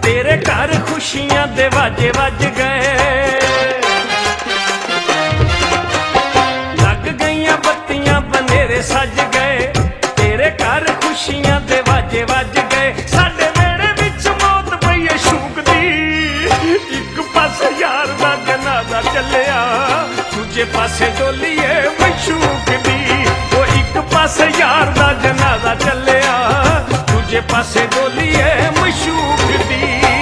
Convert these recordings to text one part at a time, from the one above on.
तेरे घर खुशियां दे वाजे वज गए, लग गईयां बत्तियां बनेरे सज गए। तेरे घर खुशियां दे वाजे वज गए, साडे वेड़े विच मौत पई है शूकदी। एक पासे यार दा जनाजा चलिया, दूजे पासे डोलीए मशूक दी। वो एक पासे यार दा जनाजा चलिया, दूजे पासे डोलीए मशूक दी।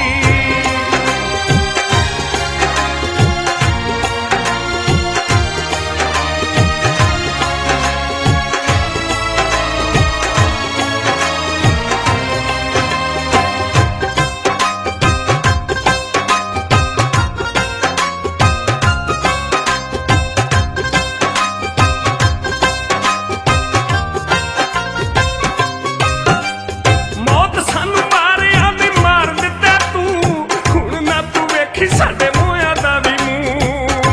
साडे मोया दा भी मूंह,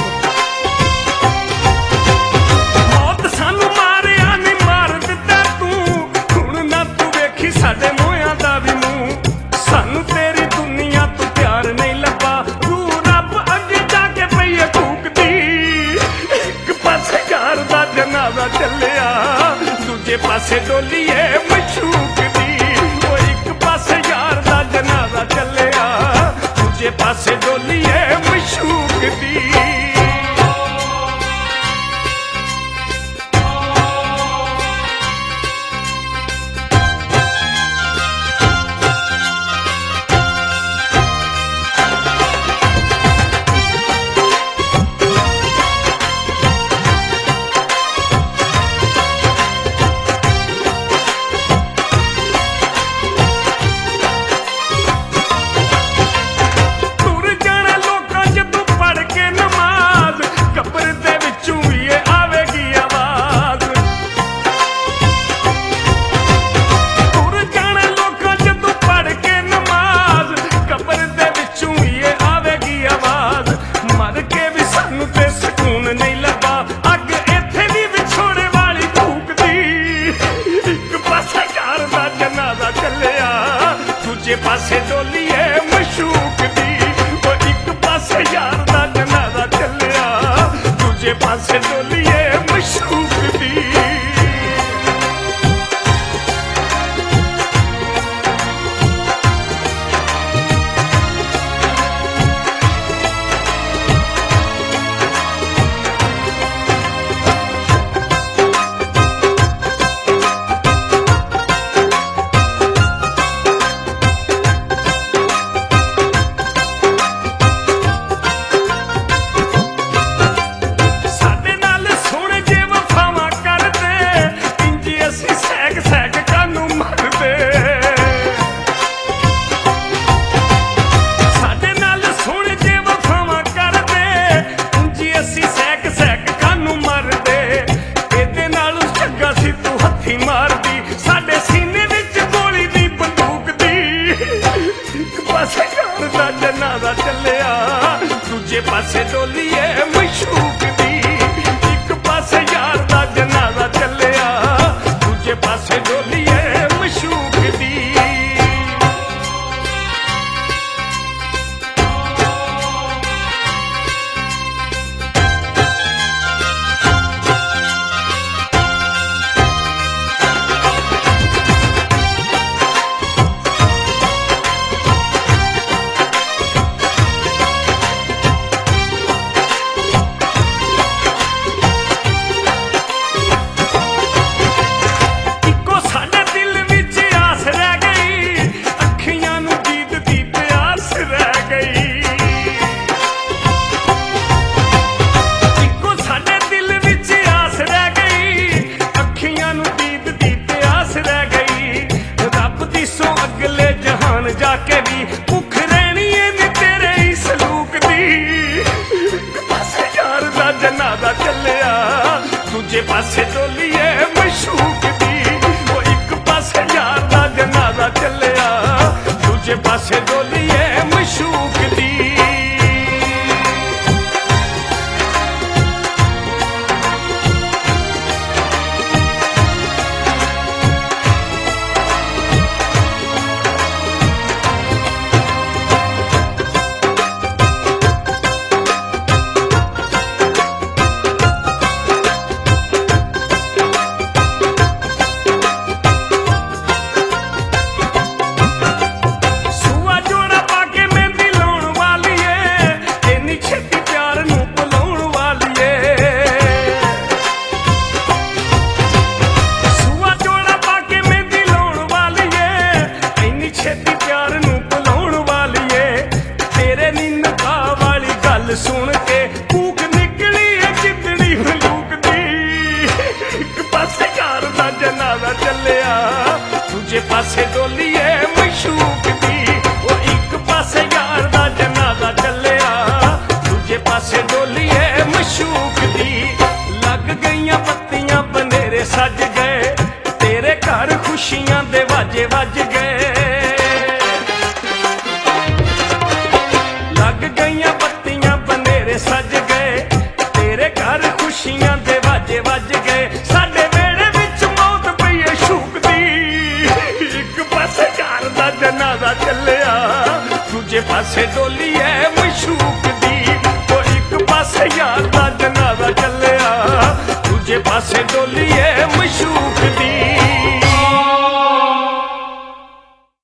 मौत सानू मारिया नी मार दिता तू, हुण ना तू वेखी साडे मोया दा भी मूंह। सानू तेरी दुनिया तो प्यार नहीं लब्बा, तू रब अगे जाके पईए फूकदी। एक पासे यार दा जनाजा चलिया, दूजे पासे डोलीए मशूक दी। वो एक पासे यार दा जनाजा चलिया, दूजे पासे डोलीए मशूक दी। दूजे पासे डोलीए मशूक दी। वो एक पासे यार दा जनाजा चलिया, दूजे पासे डोलीए मशूक दी। साडे सीने विच गोली दी बंदूक दी। एक पासे यार दा जनाजा चलिया, दूजे पासे डोलीए मशूक दी। एक पासे यार दा जनाजा चलिया, दूजे पासे डोलीए मशूक दी। जाके भी भुख रहनी है नी तेरे ही सलूक दी। एक पासे यार दा जनाजा चलिया, दूजे पासे डोलीए मशूक दी। वो एक पासे यार दा जनाजा चलिया, दूजे पासे डोलीए मशूक दी। ਗੱਲ ਸੁਣ ਕੇ ਕੂਕ ਨਿਕਲੀ ਏ ਜਿੱਦਣੀ ਮਲੂਕ ਦੀ। ਇੱਕ ਪਾਸੇ ਘਰ ਦਾ ਜਨਾਜ਼ਾ ਚੱਲਿਆ, ਦੂਜੇ ਪਾਸੇ ਡੋਲੀ ਏ ਮਸ਼ੂਕ ਦੀ। ਉਹ ਇੱਕ ਪਾਸੇ ਯਾਰ ਦਾ ਜਨਾਜ਼ਾ ਚੱਲਿਆ, ਦੂਜੇ ਪਾਸੇ ਡੋਲੀ ਏ ਮਸ਼ੂਕ ਦੀ। ਲੱਗ ਗਈਆਂ ਬੱਤੀਆਂ ਬਨੇਰੇ ਸੱਜ ਗਏ, ਤੇਰੇ ਘਰ ਖੁਸ਼ੀਆਂ ਦੇ ਵਾਜੇ ਵੱਜ ਗਏ। ਲੱਗ ਗਈਆਂ ਬੱਤੀਆਂ ਬਨੇਰੇ ਸੱਜ ਗਏ, ਤੇਰੇ ਘਰ ਖੁਸ਼ੀਆਂ ਦੇ ਵਾਜੇ ਵੱਜ ਗਏ। ਸਾਡੇ ਵੇੜੇ ਵਿੱਚ ਮੌਤ ਪਈ ਏ ਸ਼ੂਕ ਦੀ। ਇੱਕ ਪਾਸੇ ਘਰ ਦਾ ਜਨਾਜ਼ਾ ਚੱਲਿਆ, ਦੂਜੇ ਪਾਸੇ ਡੋਲੀ ਏ ਮਸ਼ੂਕ ਦੀ। ਉਹ ਇੱਕ ਪਾਸੇ ਯਾਰ ਦਾ ਜਨਾਜ਼ਾ ਚੱਲਿਆ, ਦੂਜੇ ਪਾਸੇ ਡੋਲੀ ਏ ਮਸ਼ੂਕ